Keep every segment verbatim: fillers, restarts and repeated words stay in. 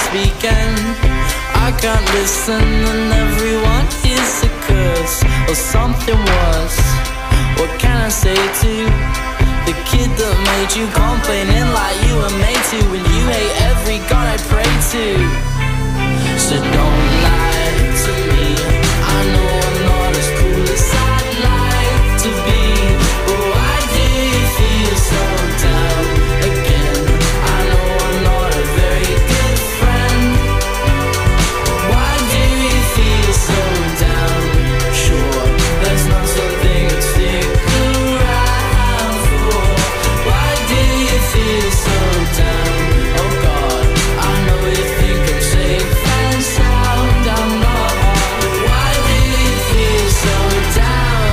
weekend. I can't listen and everyone is a curse or something worse. What can I say to the kid that made you complaining like you were made to, when you hate every god I pray to? So don't lie to me. I know I'm not as cool as I'd like to be, but why do you feel so down again? I know I'm not a very good friend. Why do you feel so down? Sure, there's not something to stick around for. Why do you feel so down? Oh God, I know you think I'm safe and sound. I'm not. Why do you feel so down?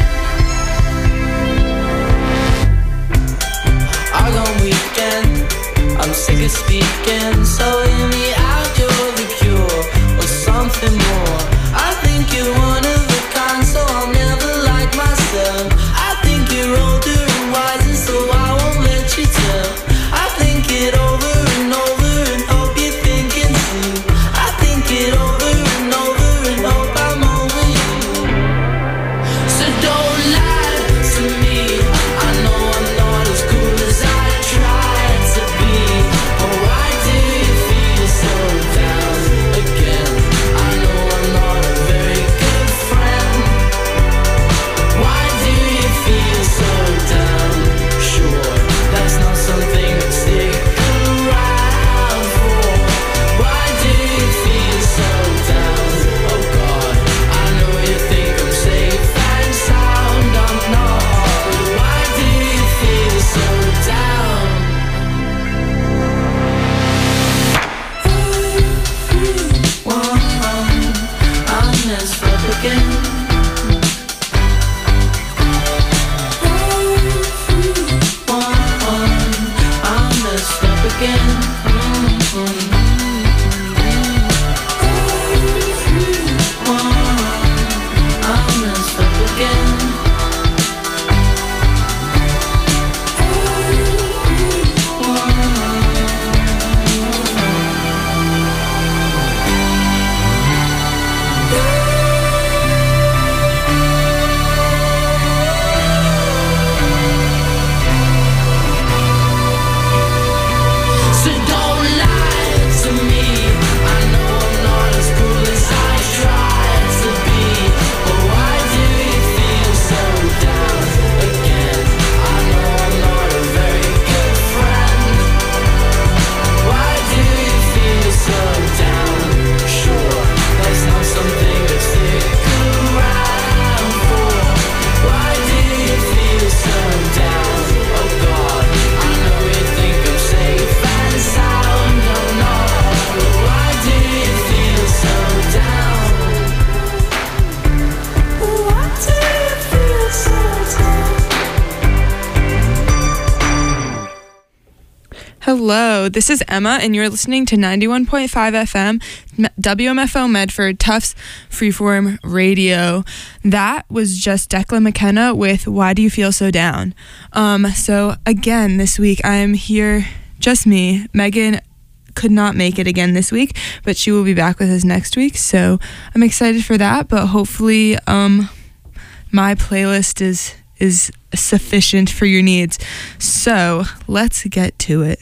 I got weekend, I'm sick of speaking, so hear me out, you're the cure, or something more. I think you're one of a kind, so I'll never like myself. I think you're older and wiser, so I won't let you tell. I think it over and over and hope you think and see. I think it over and over and hope I'm over you. So don't lie to me. I know I'm not as cool as I tried to be. Oh, why do you feel so down again? I know I'm not a very good friend. Why do you feel so down? Sure, that's not something to stick around for. Why do you feel so down? Oh God, I know you think I'm safe and sound. I'm not. Why do you feel so down? One, I'm messed up again. One, I'm messed up again. One, I'm messed up again. So don't lie to me. I know I'm not as cool as I tried to be. But why do you feel so down again? I know I'm not a very good friend. Why do you feel so down? Sure, that's not something to stick around for. Why do you feel so down? Oh God, I know you think I'm safe and sound. I'm not. Why do you feel so down? Why do you feel so down? Hello, this is Emma, and you're listening to ninety-one point five F M, M- W M F O Medford, Tufts Freeform Radio. That was just Declan McKenna with Why Do You Feel So Down? Um, so again, this week I'm here, just me. Megan could not make it again this week, but she will be back with us next week, so I'm excited for that, but hopefully um, my playlist is is sufficient for your needs. So let's get to it.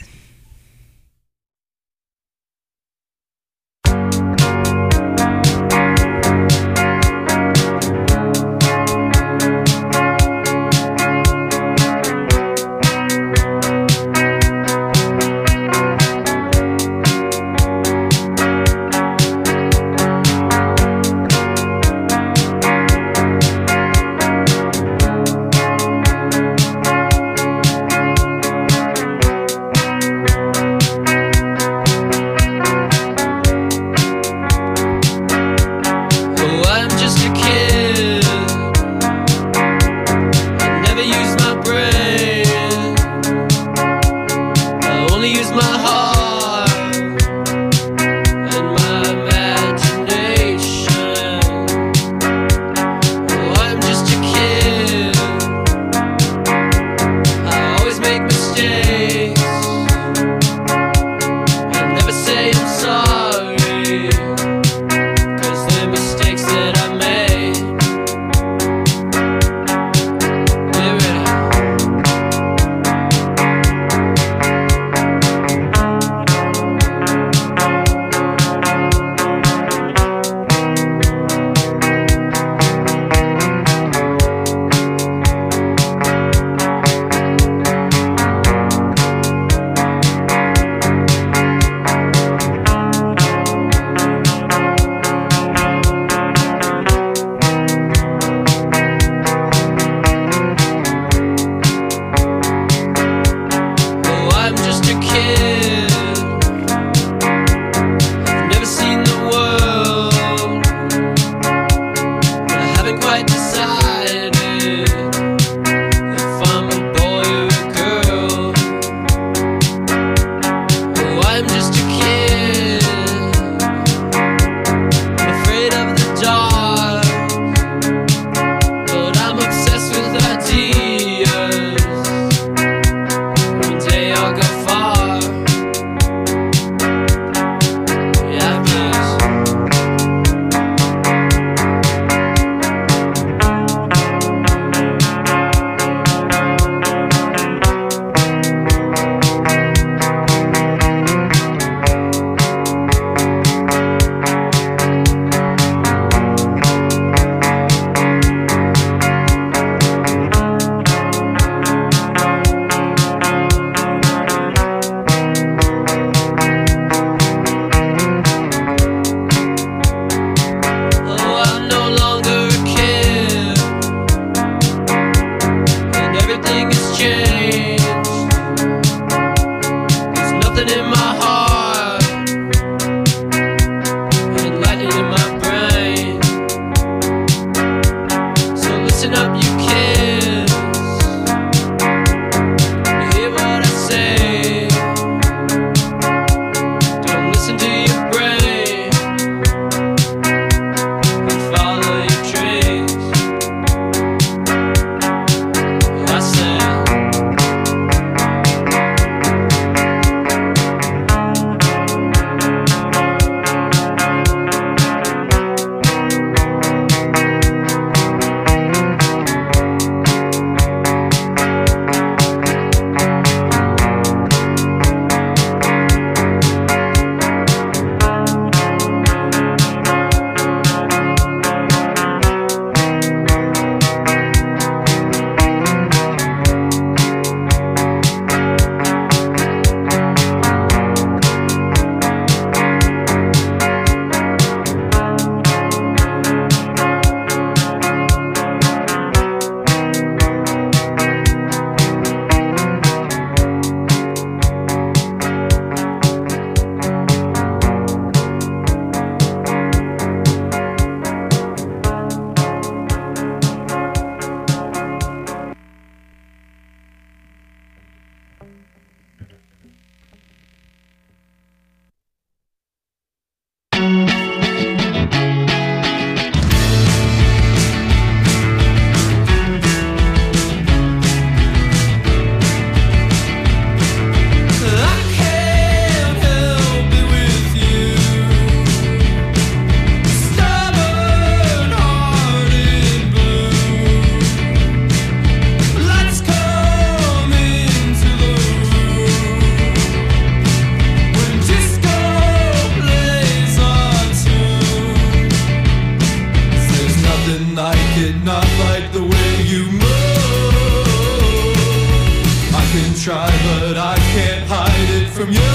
from you.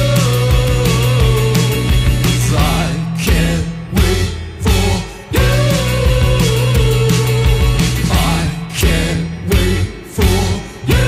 'Cause I can't wait for you. I can't wait for you.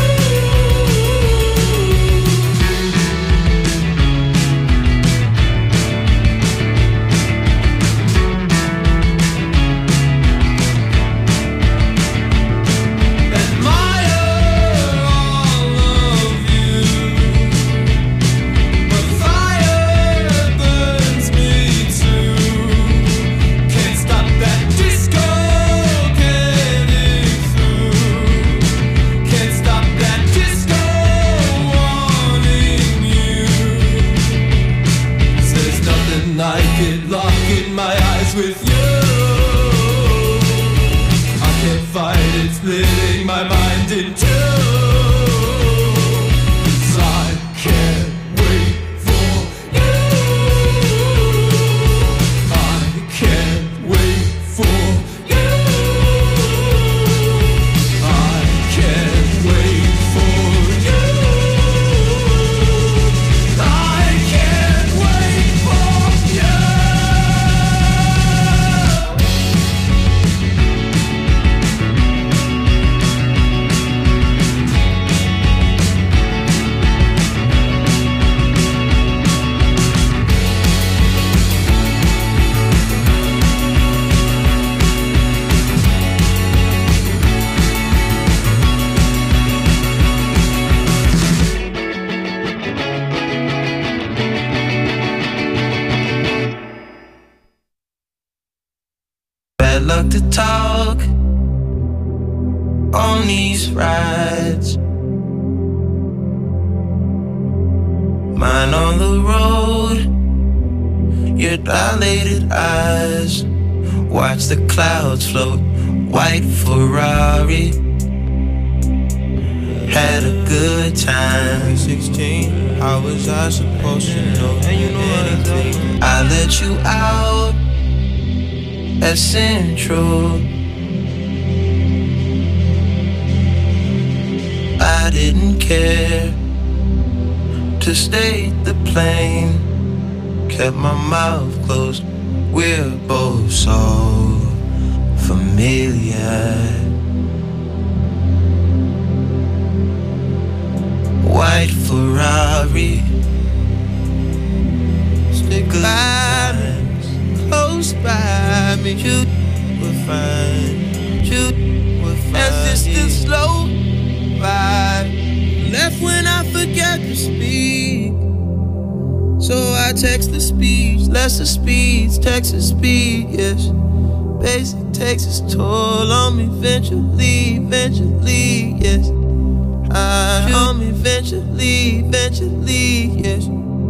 With you, I can't fight it, splitting my mind in two. 'Cause I can't wait for you. I can't wait for you. I can't wait for you. I can't wait for you. Bad luck to talk on these rides. Mine on the road, your dilated eyes. Watch the clouds float, white Ferrari. Had a good time. sixteen, how was I supposed to know? And you know anything? I let you out at Central. I didn't care to state the plain. Kept my mouth closed. We're both so familiar. White Ferrari. Stick by me, close by me. You will find, you will find. As this still slow ride. Left when I forget to speak. So I text the speech, lesser speeds, Texas speed, yes. Basic takes its toll on me eventually, eventually, yes. I on me eventually, eventually, yes.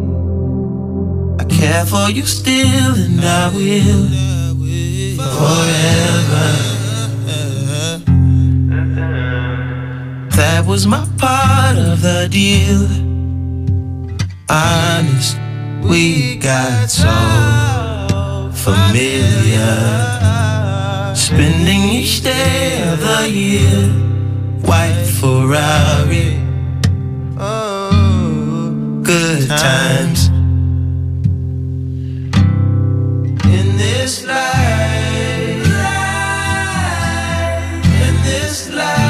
I care for you still and I will forever. That was my part of the deal. Honest, we got so familiar. Spending each day of the year, white Ferrari. Oh, good times. In this life, in this life.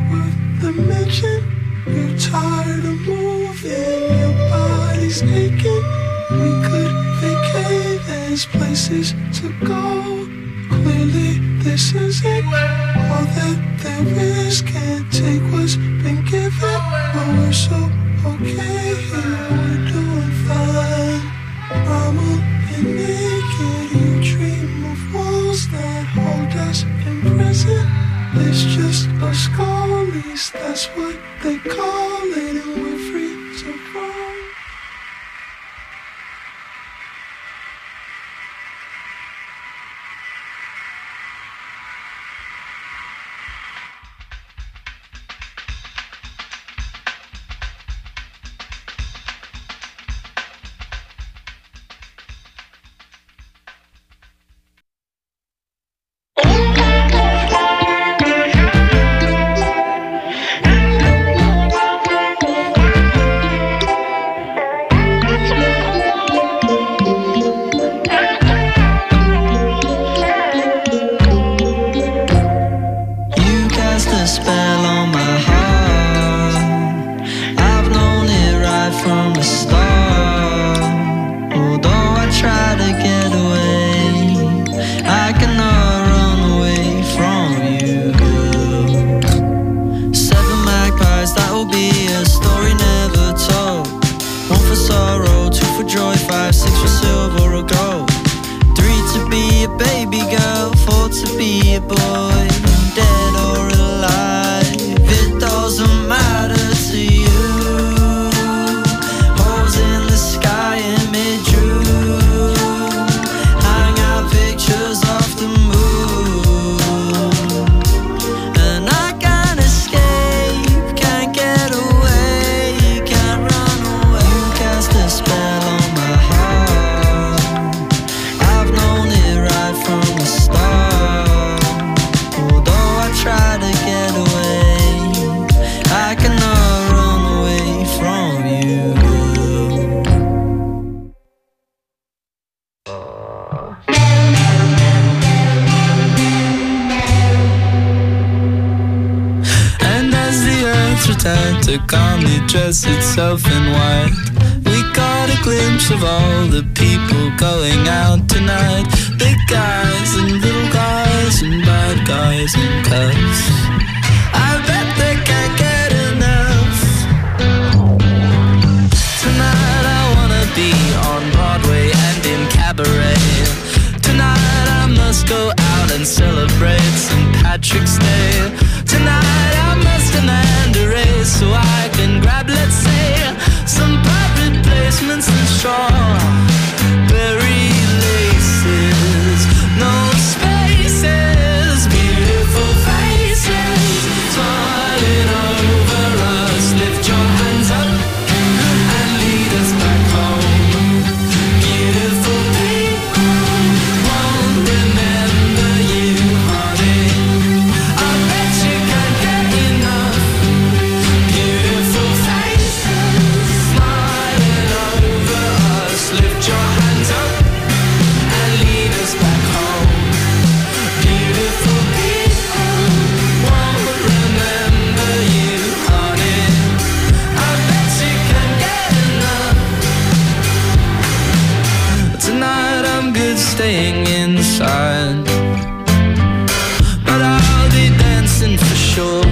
worth the mention. You're tired of moving, your body's aching. We could vacate, there's places to go. Clearly this isn't all that there is. Can't take what's been given, but we're so okay here, we're doing fine. I'm up and naked, you dream of walls that hold us in prison. It's just a skull, at least that's what they call it, and we're free to roam. To calmly dress itself in white, we caught a glimpse of all the people going out tonight. Big guys and little guys and bad guys and cuffs. I bet they can't get enough. Tonight I wanna be on Broadway and in cabaret. Tonight I must go out and celebrate Saint Patrick's Day. Tonight I must demand a raise so I can grab, let's say, some private placements and strawberry laces. No spaces, beautiful faces smiling over us. Lift your hands up and lead us back home. Beautiful people won't remember you, honey. I bet you can't get enough. Beautiful faces smiling over us. Lift your hands up and lead us back home. Beautiful people won't remember you, honey. I bet you can't get enough. Tonight I'm good staying inside, but I'll be dancing for sure.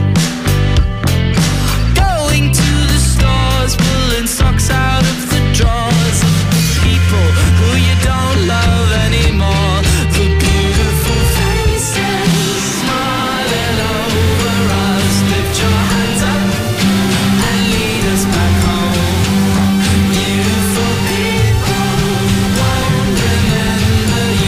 Going to the stores, pulling socks out of the drawers of the people who you don't love anymore. The beautiful faces smiling over us. Lift your hands up and lead us back home. Beautiful people won't remember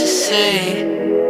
to say.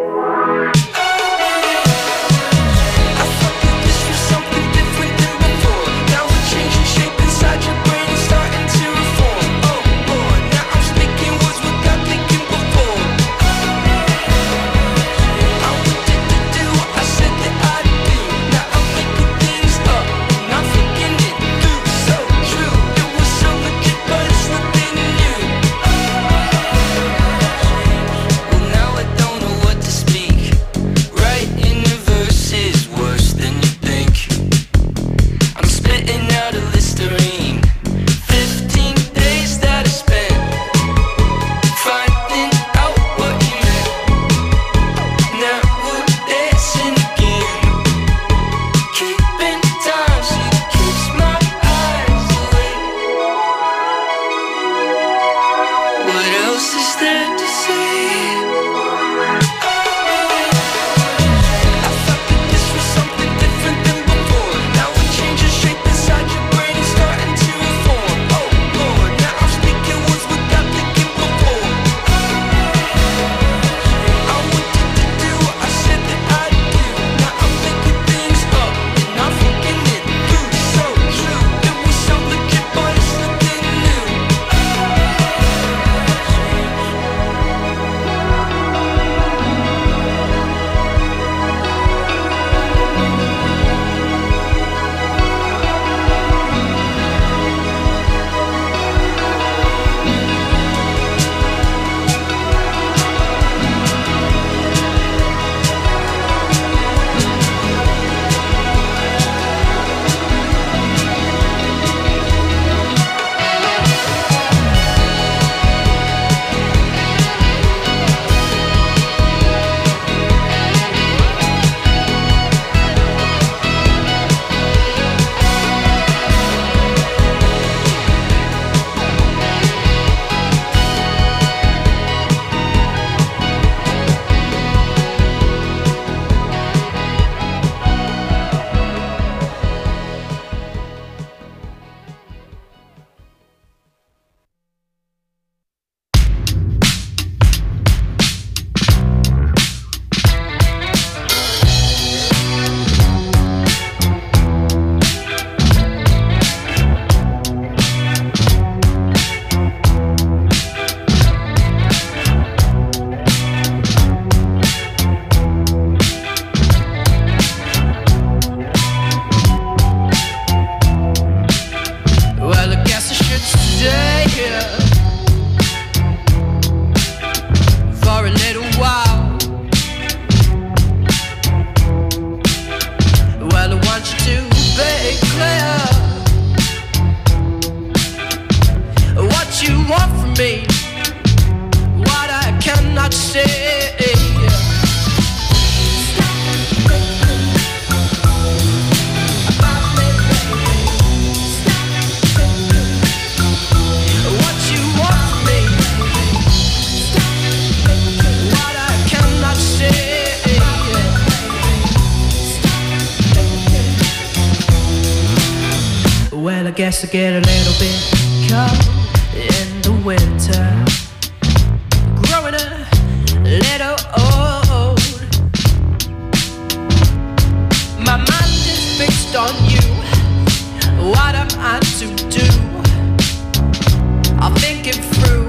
Guess I get a little bit cold in the winter, growing a little old. My mind is fixed on you. What am I to do? I'll think it through.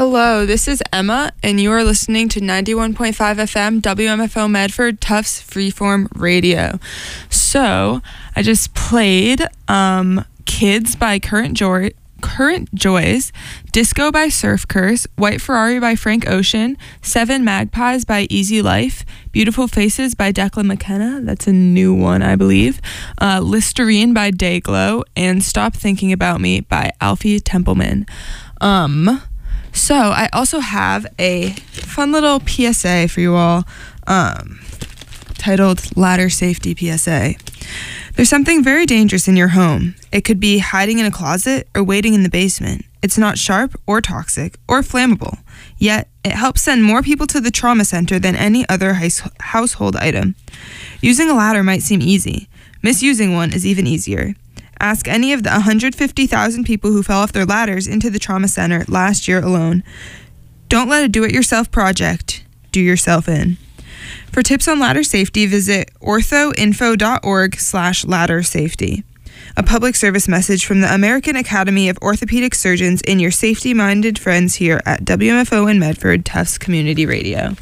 Hello, this is Emma, and you are listening to ninety-one point five F M W M F O Medford Tufts Freeform Radio. So, I just played um, Kids by Current Joy, Current Joys, Disco by Surf Curse, White Ferrari by Frank Ocean, Seven Magpies by Easy Life, Beautiful Faces by Declan McKenna, that's a new one, I believe, uh, Listerine by Dayglow, and Stop Thinking About Me by Alfie Templeman. Um... So I also have a fun little P S A for you all, um, titled Ladder Safety P S A. There's something very dangerous in your home. It could be hiding in a closet or waiting in the basement. It's not sharp or toxic or flammable, yet it helps send more people to the trauma center than any other heis- household item. Using a ladder might seem easy. Misusing one is even easier. Ask any of the one hundred fifty thousand people who fell off their ladders into the trauma center last year alone. Don't let a do-it-yourself project do yourself in. For tips on ladder safety, visit orthoinfo.org slash ladder safety. A public service message from the American Academy of Orthopedic Surgeons and your safety-minded friends here at W M F O in Medford Tufts Community Radio.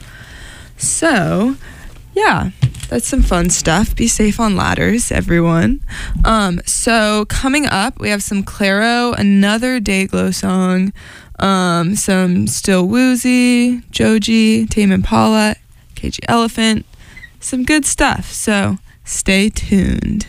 So, yeah, that's some fun stuff. Be safe on ladders, everyone. Um, so coming up, we have some Clairo, another Dayglow song, um, some Still Woozy, Joji, Tame Impala, K G Elephant, some good stuff. So stay tuned.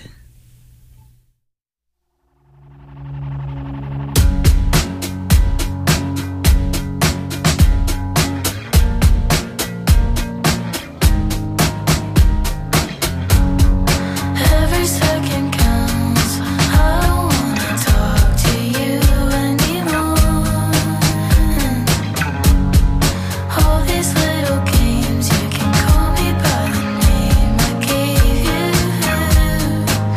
Games, you can call me by the name I gave you.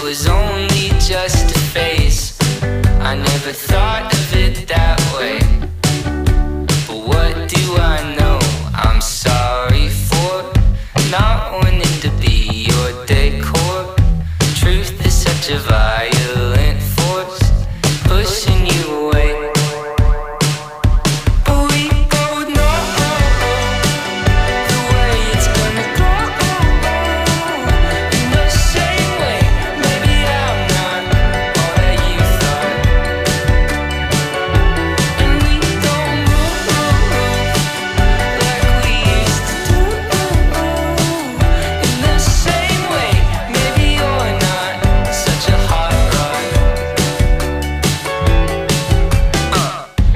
was only just a phase. I never thought of it that way. But what do I know? I'm sorry for not wanting to be your decor. Truth is such a violent force, pushing you away. But we both know the way it's gonna go. In the same way, maybe I'm not all that you thought. And we don't move like we used to do. In the same way, maybe you're not such a hot rod. Uh.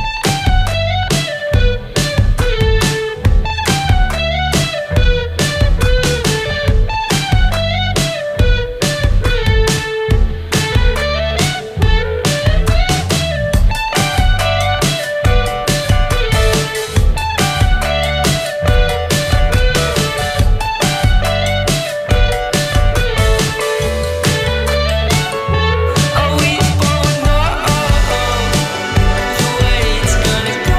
Oh, we both know the way it's gonna go.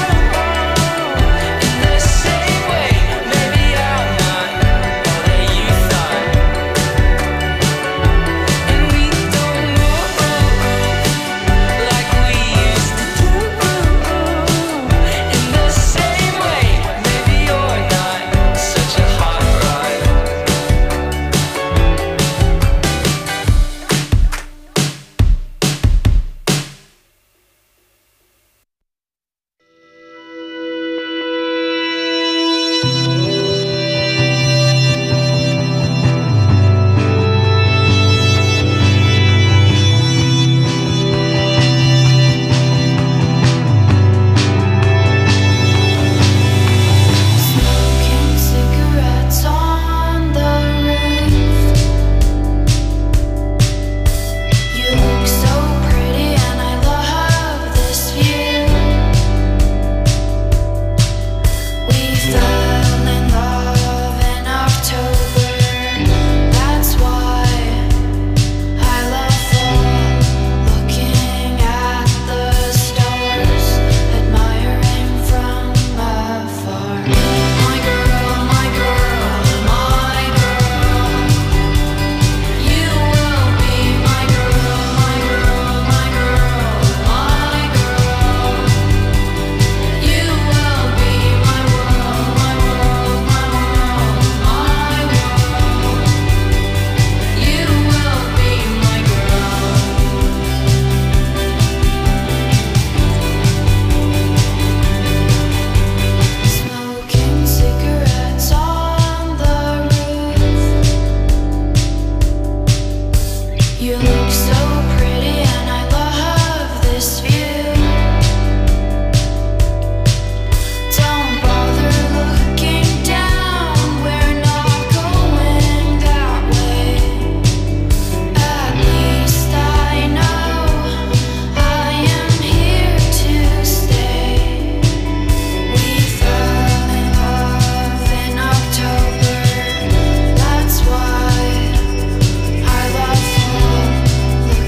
In the same way, maybe I'm not all that you thought. And we don't move like we used to do. In the same way, maybe you're not such a hot rod. Smoking cigarettes on the roof. You look so pretty and I love this view. We fell in love in October. That's why I love fall. Looking at the stars, admiring from afar. My girl, my girl, my girl. You will be my girl, my girl, my girl, my girl. You will be my world, my world, my world, my world. You will be my girl. Smoking cigarettes on the roof. You look so pretty and I love this view. Don't bother looking down, we're not going that way. At least I know I am here to stay. We fell in love in October. That's why I love fall.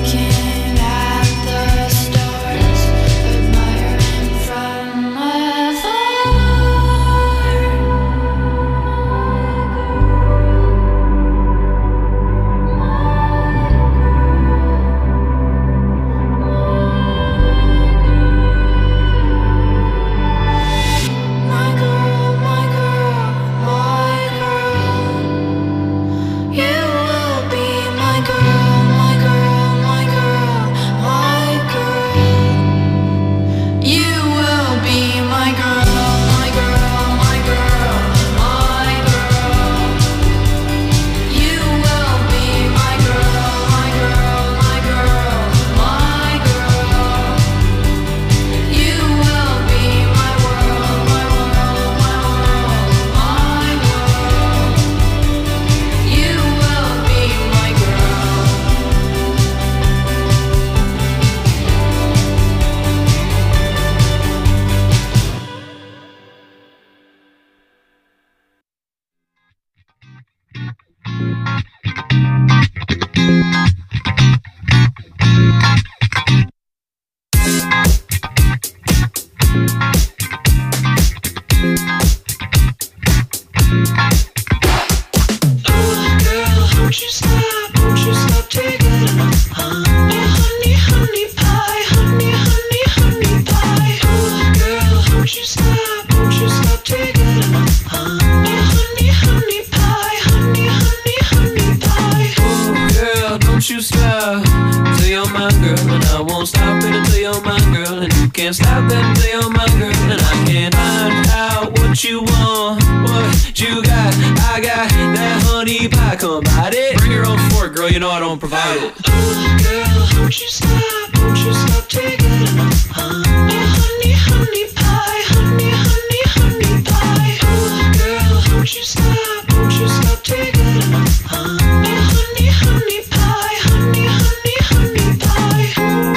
stop till you're my girl, and I won't stop it until you're my girl, and you can't stop it until you're my girl, and I can't find out what you want, what you got. I got that honey pie, come bite it. Bring your own fork, girl, you know I don't provide it. Oh, girl, won't you stop, won't you stop taking it enough, huh? Honey, honey pie, honey, honey, honey pie. Oh, girl, won't you stop, won't you stop taking it enough, huh? Honey, honey pie, honey, honey, honey pie.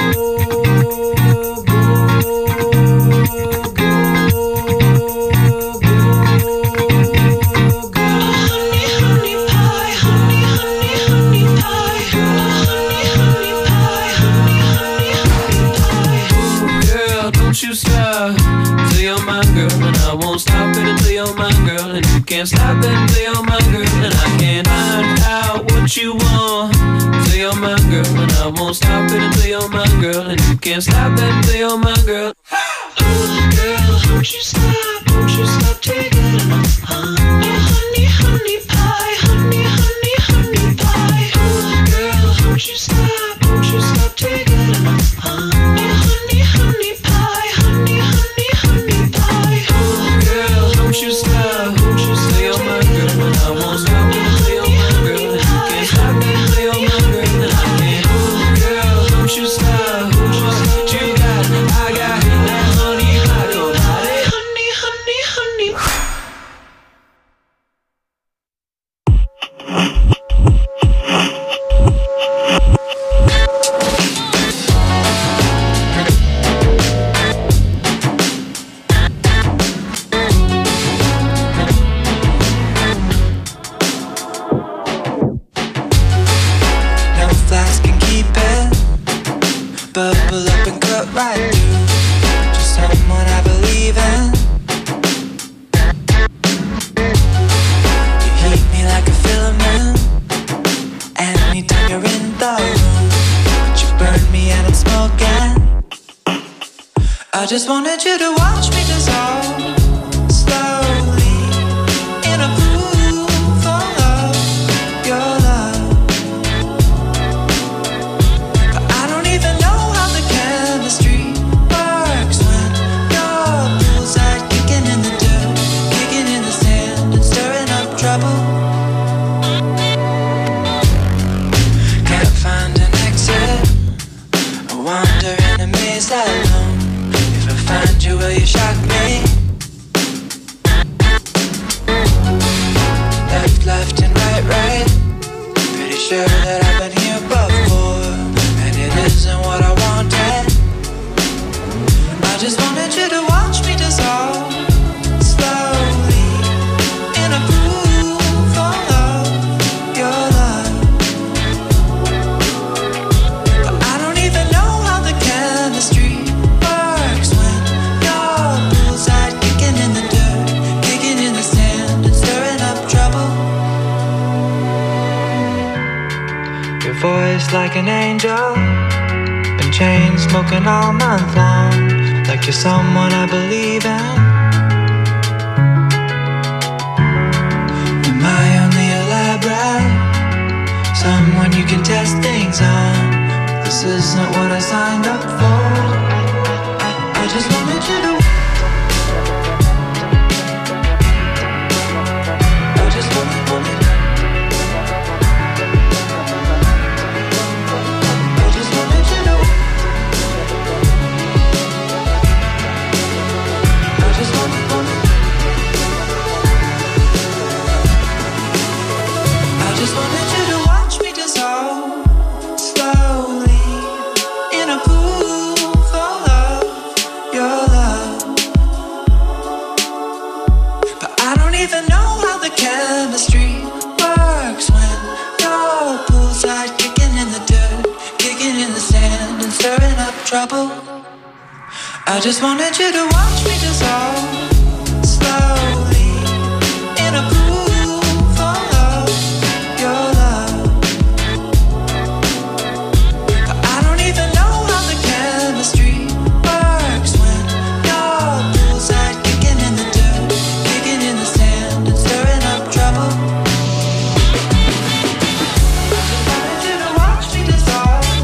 Go, go, go, go, go. Honey, honey pie, honey, honey, honey pie. Honey, honey pie, honey, honey, honey pie. Girl, don't you stop till you're my girl, and I won't stop it until you're my girl, and you can't stop it until you're my girl, and I can't find out what you want till you're my girl, and I won't stop it until you're my girl, and you can't stop it until you're my girl. Oh, girl, won't you stop, won't you stop taking it enough, huh? Honey, honey pie, honey, honey, honey pie. Oh, girl, won't you stop, won't you stop taking it enough, huh? Honey, honey pie, honey, honey, honey pie. Oh, girl, don't you stop, won't you stay on my girl, and I won't stop until you're my girl, and you can't stop me until you're my girl, and I can't. Oh, girl, don't you stop, what you got, I got that honey pie, come bite it. Honey, honey, honey. No flask can keep it, bubble up and cut right through. Just someone I believe in. You heat me like a filament anytime you're in the room, but you burn me and I'm smoking. I just wanted you to watch me dissolve slowly in a pool full of your love. But I don't even know how the chemistry works when your poolside kicking in the dirt, kicking in the sand and stirring up trouble. Can't find an exit, I wander in a maze alone. If I find you, will you shock me? Left, left and right, right. Pretty sure that I've been here before, and it isn't what I wanted. I just wanted you to watch me dissolve slowly in a pool full of your love. But I don't even know how the chemistry works when your poolside kicking in the dirt, kicking in the sand and stirring up trouble. Your voice like an angel, been chain smoking all month long, like you're someone I believe in. Am I only elaborate, someone you can test things on? This isn't what I signed up for. I just wanted you to. I just wanted, wanted. I just wanted you to. I just wanted, wanted. I just wanted you to watch me dissolve slowly in a pool full of your love. But I don't even know how the chemistry works when your poolside kicking in the dirt, kicking in the sand and stirring up trouble. I just wanted you to watch me dissolve slowly in a pool full of your love. But I don't even know how the chemistry works when your poolside kicking in the dirt, kicking in the sand and stirring up trouble. I just wanted you to watch me dissolve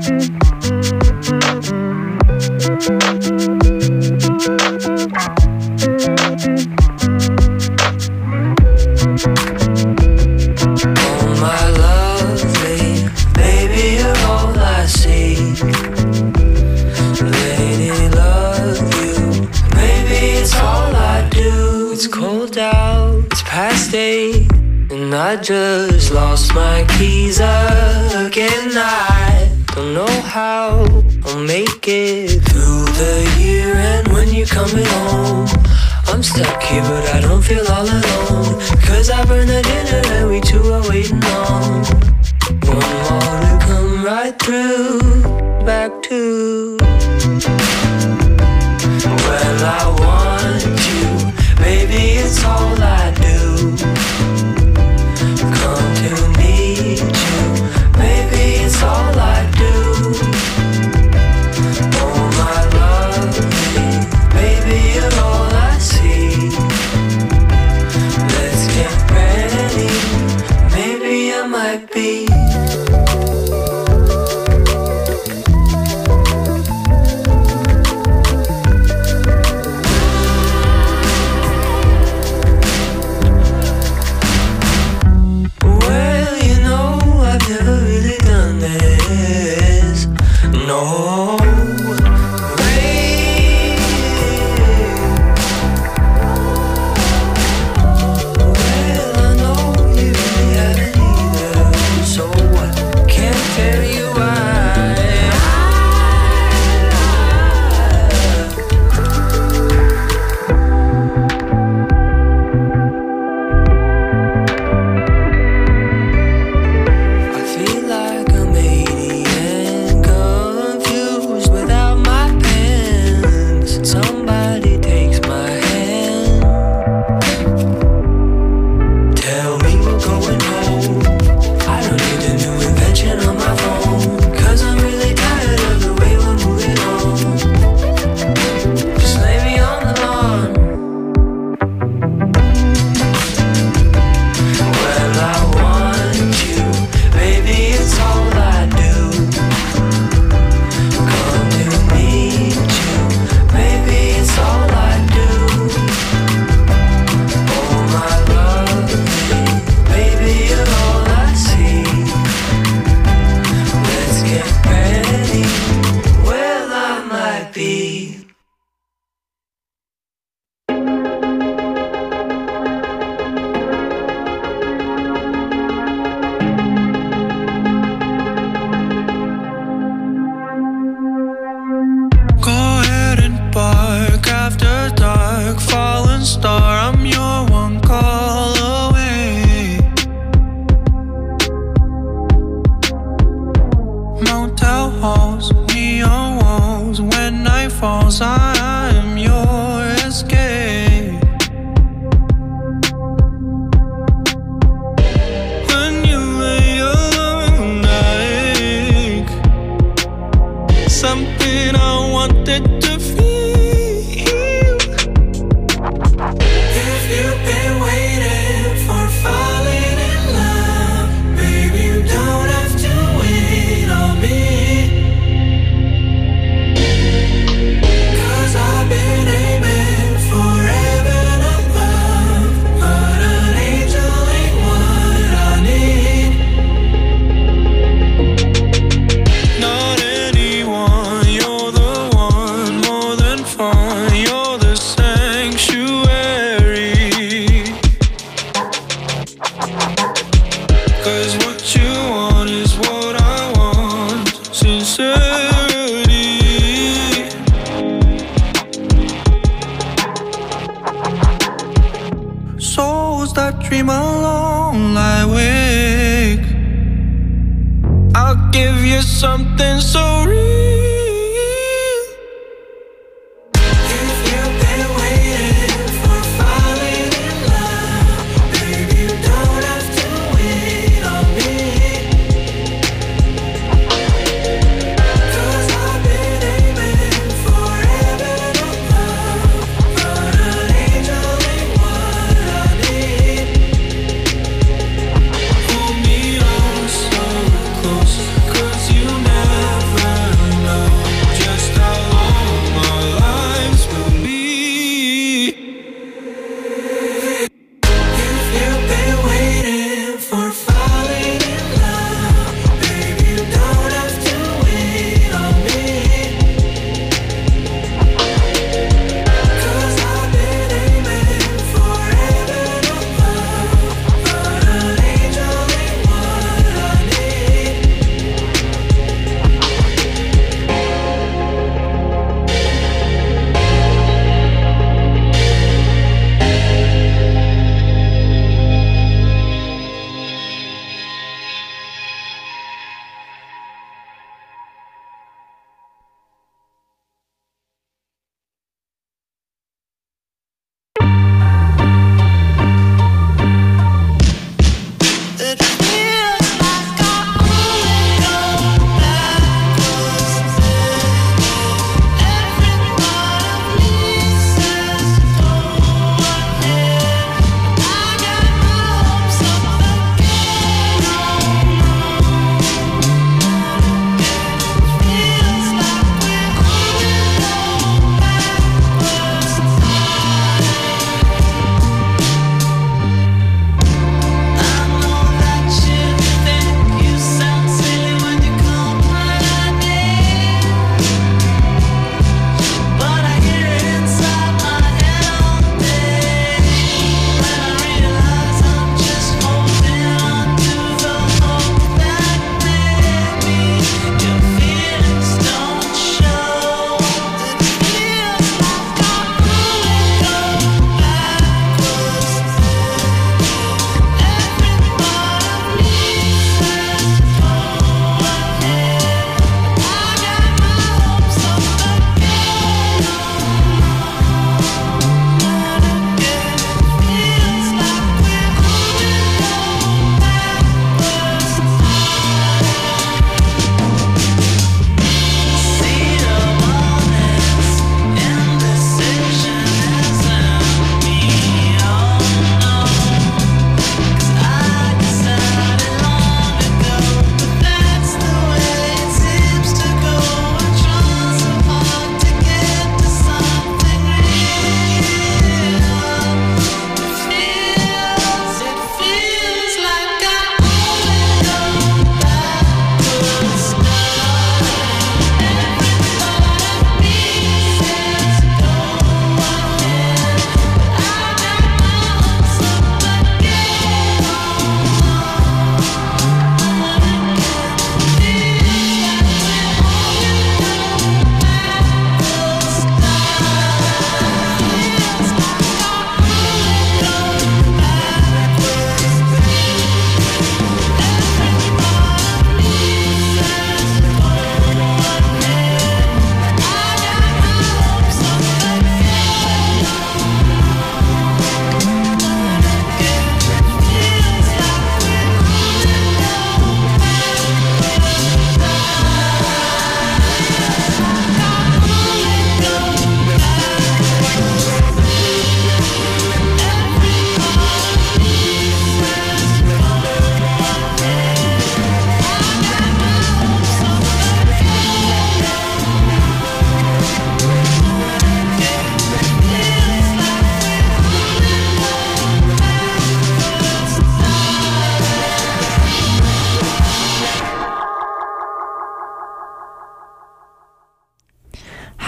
I just lost my keys again. I don't know how I'll make it through the year. And when you're coming home, I'm stuck here but I don't feel all alone. Cause I burned the dinner and we two are waiting on one more to come right through. Back to, well, I want you, baby, it's all I do. Come to meet you, baby, it's all I do. Oh my lovely, baby, you're all I see. Let's get ready, maybe I might be. Hold me on so close, 'cause you never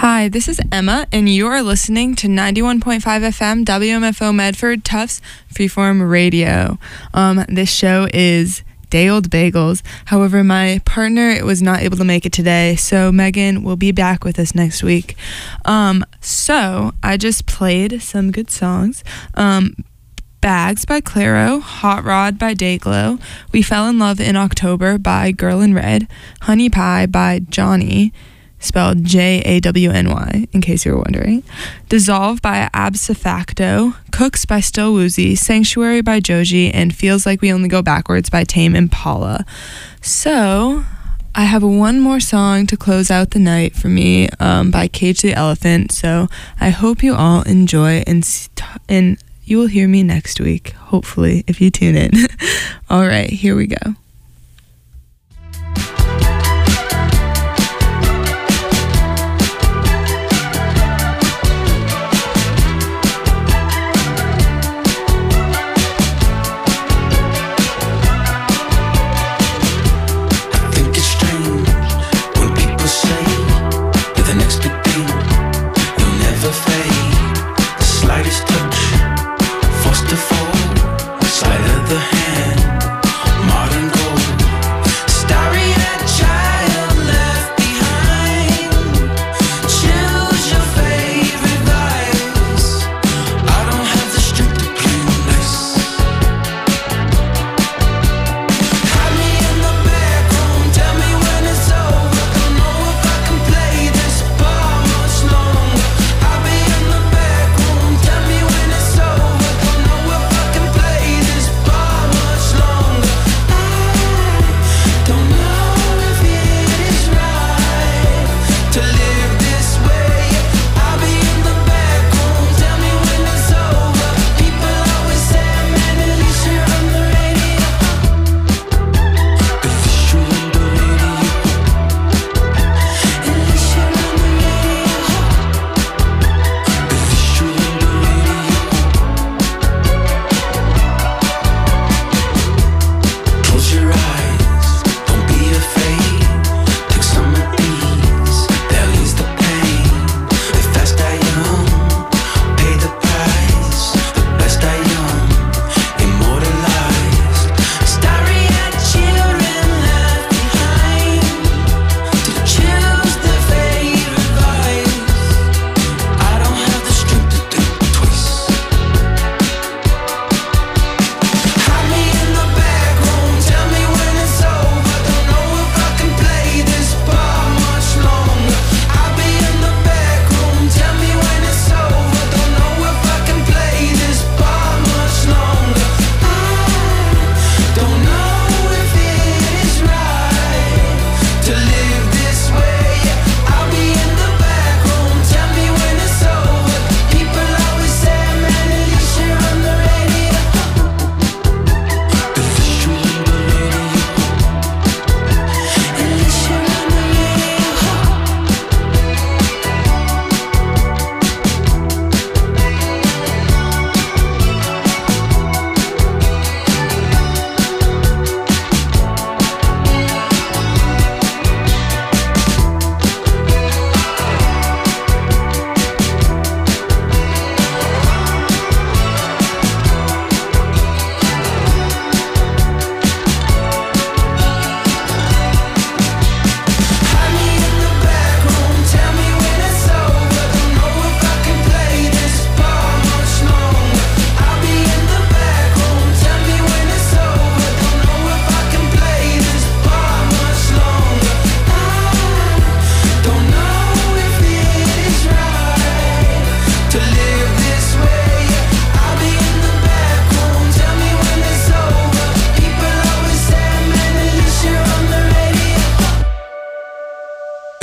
Hi, this is Emma, and you are listening to ninety-one point five F M W M F O Medford Tufts Freeform Radio. Um, this show is Day Old Bagels. However, my partner was not able to make it today, so Megan will be back with us next week. Um, so I just played some good songs. Um, Bags by Clairo, Hot Rod by Dayglow, We Fell in Love in October by Girl in Red, Honey Pie by Johnny, spelled J A W N Y, in case you were wondering, Dissolve by Absifacto, Cooks by Still Woozy, Sanctuary by Joji, and Feels Like We Only Go Backwards by Tame Impala. So I have one more song to close out the night for me um, by Cage the Elephant, so I hope you all enjoy, and st- and you will hear me next week, hopefully, if you tune in. All right, here we go.